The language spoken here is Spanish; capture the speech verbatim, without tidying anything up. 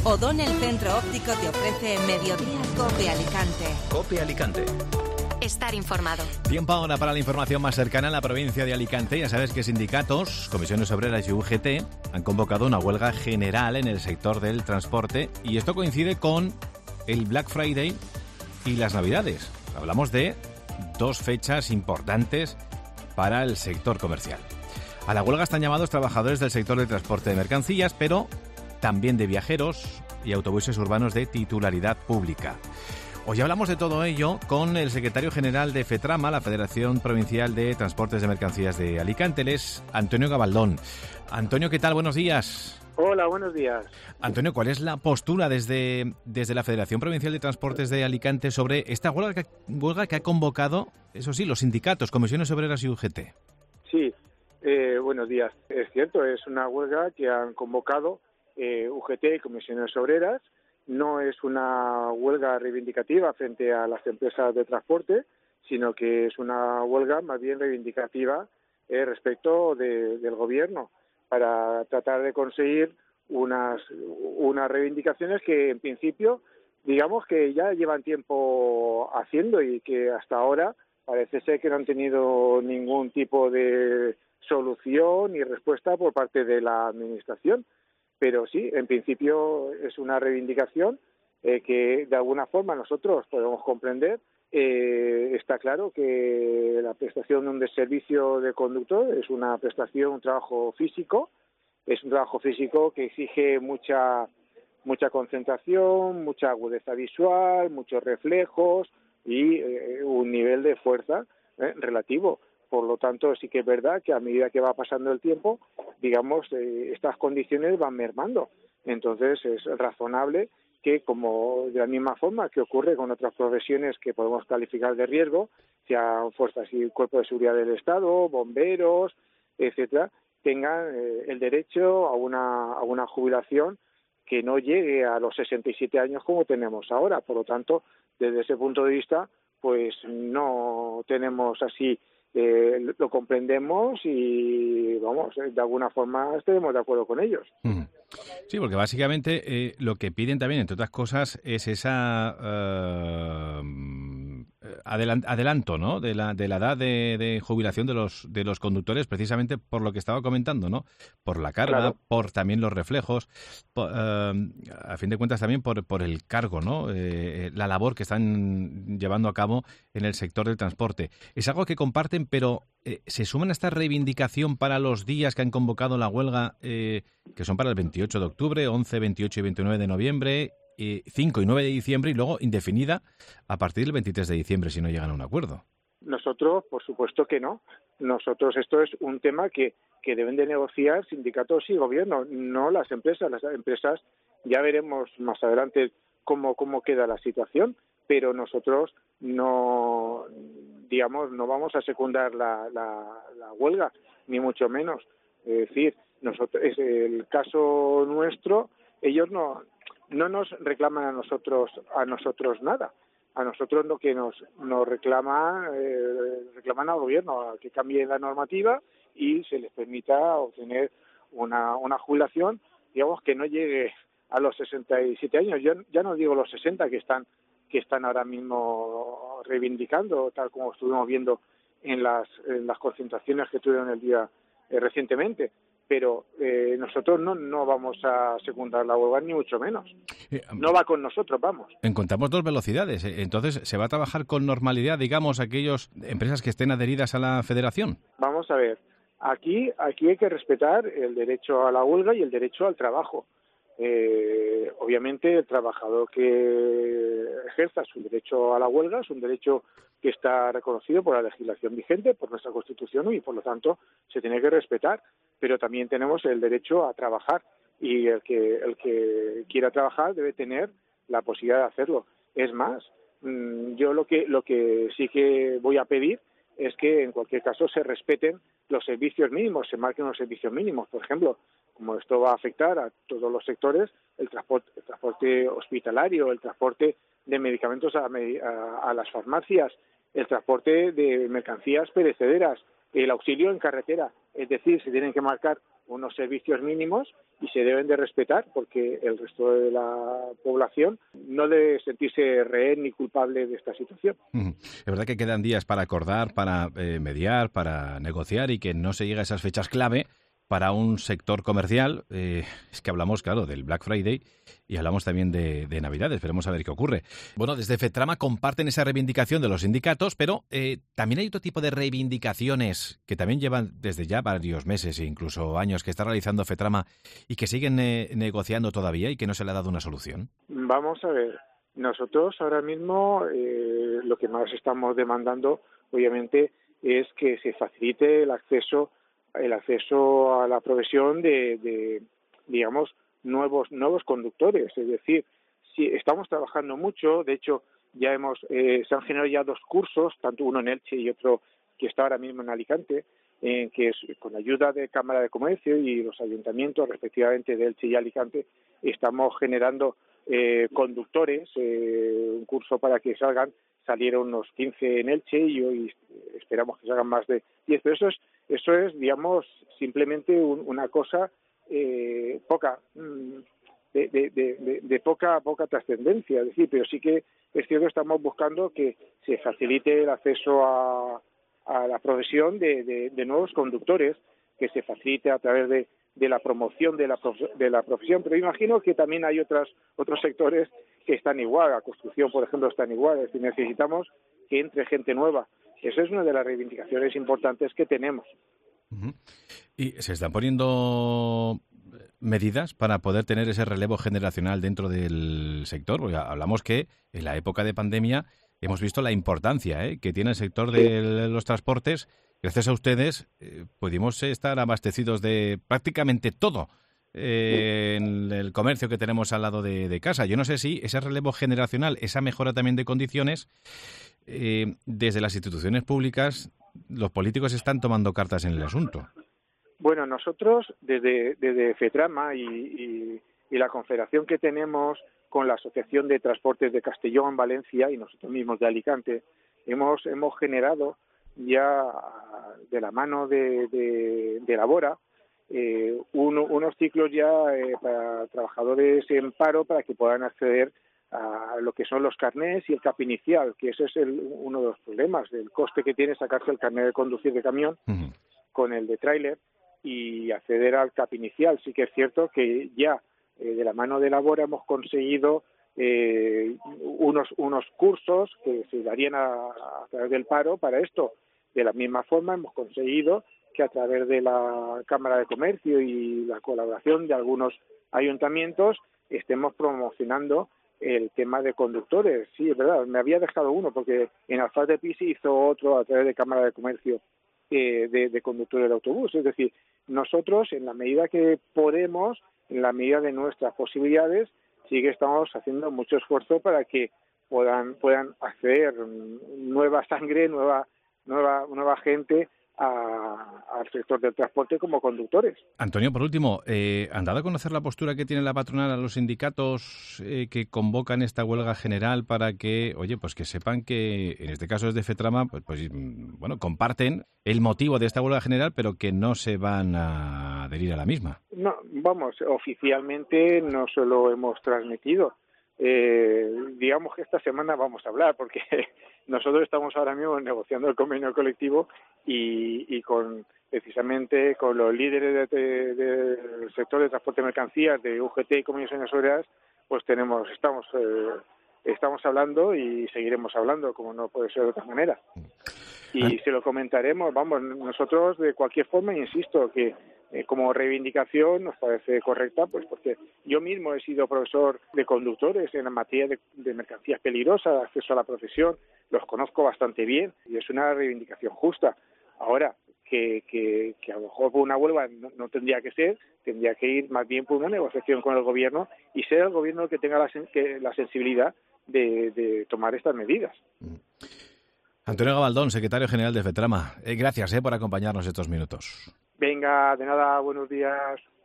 Odón, el centro óptico, te ofrece Mediodía Cope Alicante. Cope Alicante. Estar informado. Tiempo ahora para la información más cercana a la provincia de Alicante. Ya sabes que sindicatos, comisiones obreras y U G T han convocado una huelga general en el sector del transporte y esto coincide con el Black Friday y las Navidades. Hablamos de dos fechas importantes para el sector comercial. A la huelga están llamados trabajadores del sector del transporte de mercancías, pero también de viajeros y autobuses urbanos de titularidad pública. Hoy hablamos de todo ello con el secretario general de FETRAMA, la Federación Provincial de Transportes de Mercancías de Alicante, él es Antonio Gabaldón. Antonio, ¿qué tal? Buenos días. Hola, buenos días. Antonio, ¿cuál es la postura desde, desde la Federación Provincial de Transportes de Alicante sobre esta huelga que, huelga que ha convocado, eso sí, los sindicatos, comisiones obreras y U G T? Sí, eh, buenos días. Es cierto, es una huelga que han convocado eh, U G T y comisiones obreras. No es una huelga reivindicativa frente a las empresas de transporte, sino que es una huelga más bien reivindicativa eh, respecto de, del gobierno, para tratar de conseguir unas, unas reivindicaciones que en principio, digamos que ya llevan tiempo haciendo y que hasta ahora parece ser que no han tenido ningún tipo de solución ni respuesta por parte de la Administración. Pero sí, en principio es una reivindicación eh, que de alguna forma nosotros podemos comprender. Eh, está claro que la prestación de un servicio de conductor es una prestación, un trabajo físico, es un trabajo físico que exige mucha mucha concentración, mucha agudeza visual, muchos reflejos y eh, un nivel de fuerza eh, relativo. Por lo tanto, sí que es verdad que a medida que va pasando el tiempo, digamos, eh, estas condiciones van mermando. Entonces, es razonable que, como de la misma forma que ocurre con otras profesiones que podemos calificar de riesgo, sean fuerzas y cuerpos de seguridad del Estado, bomberos, etcétera, tengan eh, el derecho a una, a una jubilación que no llegue a los sesenta y siete años como tenemos ahora. Por lo tanto, desde ese punto de vista, pues no tenemos así... Eh, lo comprendemos y, vamos, de alguna forma estaremos de acuerdo con ellos. Sí, porque básicamente eh, lo que piden también, entre otras cosas, es esa uh, adelant, adelanto, ¿no?, de la de la edad de, de jubilación de los de los conductores, precisamente por lo que estaba comentando, ¿no? Por la carga, claro, por también los reflejos, por, uh, a fin de cuentas también por por el cargo, ¿no? Eh, la labor que están llevando a cabo en el sector del transporte. Es algo que comparten, pero eh, se suman a esta reivindicación para los días que han convocado la huelga, eh, que son para el veintiocho de octubre, once, veintiocho y veintinueve de noviembre, eh, cinco y nueve de diciembre y luego indefinida a partir del veintitrés de diciembre si no llegan a un acuerdo. Nosotros, por supuesto que no. Nosotros, esto es un tema que, que deben de negociar sindicatos y gobierno, no las empresas. Las empresas ya veremos más adelante cómo, cómo queda la situación, pero nosotros no, digamos, no vamos a secundar la, la, la huelga, ni mucho menos. Es decir, nosotros, es el caso nuestro, ellos no no nos reclaman a nosotros a nosotros nada. A nosotros lo que nos nos reclama eh, reclaman al gobierno a que cambie la normativa y se les permita obtener una una jubilación, digamos, que no llegue a los sesenta y siete años. Yo ya no digo los sesenta que están que están ahora mismo reivindicando, tal como estuvimos viendo en las en las concentraciones que tuvieron el día eh, recientemente. Pero eh, nosotros no no vamos a secundar la huelga, ni mucho menos. No va con nosotros, vamos. Encontramos dos velocidades. Entonces, ¿se va a trabajar con normalidad, digamos, aquellas empresas que estén adheridas a la federación? Vamos a ver. Aquí, aquí hay que respetar el derecho a la huelga y el derecho al trabajo. Eh, obviamente, el trabajador que ejerza su derecho a la huelga es un derecho que está reconocido por la legislación vigente, por nuestra Constitución, y por lo tanto se tiene que respetar. Pero también tenemos el derecho a trabajar y el que el que quiera trabajar debe tener la posibilidad de hacerlo. Es más, yo lo que lo que sí que voy a pedir es que en cualquier caso se respeten los servicios mínimos, se marquen los servicios mínimos. Por ejemplo, como esto va a afectar a todos los sectores, el transporte, el transporte hospitalario, el transporte de medicamentos a, a, a las farmacias, el transporte de mercancías perecederas, el auxilio en carretera, es decir, se tienen que marcar unos servicios mínimos y se deben de respetar porque el resto de la población no debe sentirse rehén ni culpable de esta situación. Es verdad que quedan días para acordar, para eh, mediar, para negociar y que no se llegue a esas fechas clave para un sector comercial. Eh, es que hablamos, claro, del Black Friday y hablamos también de, de Navidad. Esperemos a ver qué ocurre. Bueno, desde FETRAMA comparten esa reivindicación de los sindicatos, pero eh, también hay otro tipo de reivindicaciones que también llevan desde ya varios meses e incluso años que está realizando FETRAMA y que siguen eh, negociando todavía y que no se le ha dado una solución. Vamos a ver, nosotros ahora mismo eh, lo que más estamos demandando, obviamente, es que se facilite el acceso el acceso a la provisión de, de digamos, nuevos nuevos conductores. Es decir, si estamos trabajando mucho, de hecho, ya hemos eh, se han generado ya dos cursos, tanto uno en Elche y otro que está ahora mismo en Alicante, eh, que es con ayuda de Cámara de Comercio y los ayuntamientos, respectivamente, de Elche y Alicante, estamos generando eh, conductores, eh, un curso para que salgan, salieron unos quince en Elche y hoy esperamos que salgan más de diez, pero eso es Eso es, digamos, simplemente un, una cosa eh, poca, de, de, de, de poca poca trascendencia. Es decir, pero sí que es cierto que estamos buscando que se facilite el acceso a, a la provisión de, de, de nuevos conductores, que se facilite a través de, de la promoción de la, de la profesión. Pero imagino que también hay otras otros sectores que están igual. La construcción, por ejemplo, están igual. Es decir, necesitamos que entre gente nueva. Esa es una de las reivindicaciones importantes que tenemos. Uh-huh. ¿Y se están poniendo medidas para poder tener ese relevo generacional dentro del sector? Porque hablamos que en la época de pandemia hemos visto la importancia ¿eh? que tiene el sector de los transportes. Gracias a ustedes eh, pudimos estar abastecidos de prácticamente todo eh, en el comercio que tenemos al lado de, de casa. Yo no sé si ese relevo generacional, esa mejora también de condiciones, Eh, desde las instituciones públicas, los políticos están tomando cartas en el asunto. Bueno, nosotros desde, desde FETRAMA y, y, y la confederación que tenemos con la Asociación de Transportes de Castellón, Valencia y nosotros mismos de Alicante, hemos hemos generado ya de la mano de, de, de Labora eh, uno, unos ciclos ya eh, para trabajadores en paro para que puedan acceder a lo que son los carnés y el CAP inicial, que ese es el, uno de los problemas, del coste que tiene sacarse el carnet de conducir de camión uh-huh. con el de tráiler y acceder al CAP inicial. Sí que es cierto que ya eh, de la mano de Labora hemos conseguido eh, unos unos cursos que se darían a, a través del paro para esto. De la misma forma hemos conseguido que a través de la Cámara de Comercio y la colaboración de algunos ayuntamientos estemos promocionando el tema de conductores. Sí, es verdad, me había dejado uno porque en Alfaz de Pi se hizo otro a través de Cámara de Comercio eh, de, de conductores de autobús. Es decir, nosotros en la medida que podemos, en la medida de nuestras posibilidades, sí que estamos haciendo mucho esfuerzo para que puedan puedan acceder nueva sangre, nueva nueva nueva gente A, al sector del transporte como conductores. Antonio, por último, eh, ¿han dado a conocer la postura que tiene la patronal a los sindicatos eh, que convocan esta huelga general para que, oye, pues que sepan que, en este caso es de FETRAMA, pues, pues bueno, comparten el motivo de esta huelga general, pero que no se van a adherir a la misma? No, vamos, oficialmente no se lo hemos transmitido. Eh, digamos que esta semana vamos a hablar porque nosotros estamos ahora mismo negociando el convenio colectivo y, y con precisamente con los líderes de, de, de, del sector de transporte de mercancías de U G T y Comisiones Obreras, pues tenemos estamos eh, estamos hablando y seguiremos hablando, como no puede ser de otra manera. Y se lo comentaremos, vamos, nosotros de cualquier forma, insisto, que eh, como reivindicación nos parece correcta, pues porque yo mismo he sido profesor de conductores en la materia de, de mercancías peligrosas, acceso a la profesión, los conozco bastante bien y es una reivindicación justa. Ahora, que, que, que a lo mejor por una huelga no, no tendría que ser, tendría que ir más bien por una negociación con el gobierno y ser el gobierno el que tenga la, que, la sensibilidad de, de tomar estas medidas. Antonio Gabaldón, secretario general de FETRAMA. Eh, gracias eh, por acompañarnos estos minutos. Venga, de nada, buenos días.